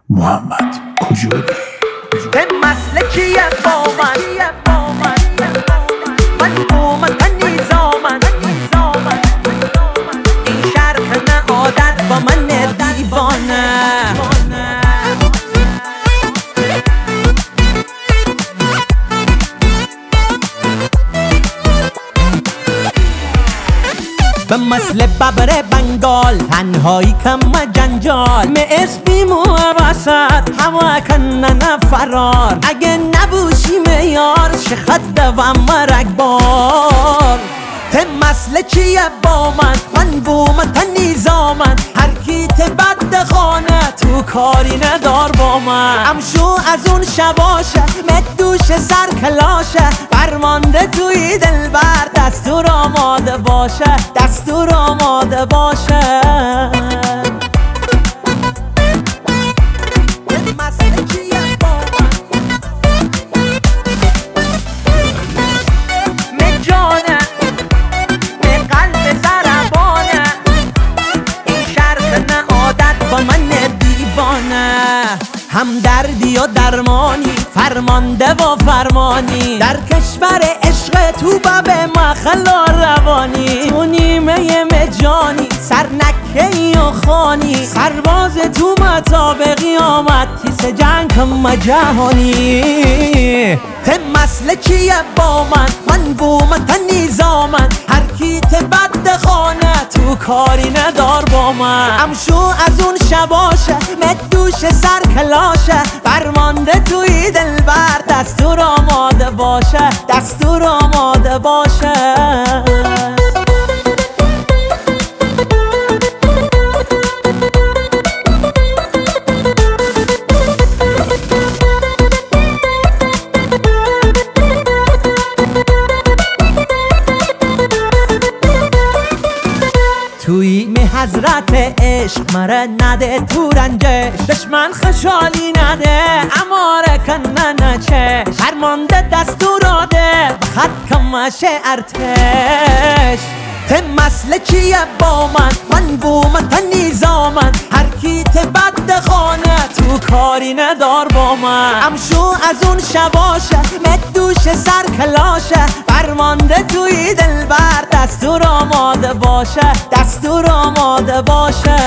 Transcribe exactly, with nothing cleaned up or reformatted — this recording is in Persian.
محمد کجوری به مسلکیه با من من اومدن نیزامن این شرط نه عادت با من دیوانه به مثل ببر بنگال تنهایی کم جنجال می اسبیم و وسط همه کنن فرار اگه نبوشی میار شخد دوام مرگبار ته مسئله چیه با من من بومت نیزامن هر کی ته بد خانه تو کاری ندار با من امشو از اون شباشه مدوش سر کلاشه فرمانده توی دل بر دستور آماده باشه دستور آماده باشه من دیوانه هم دردی و درمانی فرمانده و فرمانی در کشور عشق تو باب مخلا روانی تو نیمه مجانی سر نکهی و خانی سرباز تو مطاب قیامت کیس جنگ کم جهانی ته مسئله چیه با من من بومت نیزامن هر کی ته بد خانه تو کاری ندار با من امشو از اون شباشه مدوش سر کلاشه فرمانده توی دل بر دستور آماده باشه دستور آماده باشه توی می حضرت عشق مره نده تو رنجش دشمن خشالی نده اماره کنه نچش فرمانده دستوراده بخط کمشه ارتش ته مسئله چیه با من من بومت نیزامن هر کی ته بد خانه تو کاری ندار با من امشو از اون شباشه مدوش سر کلاشه فرمانده توی دل بر دستور آماده باشه دستور آماده باشه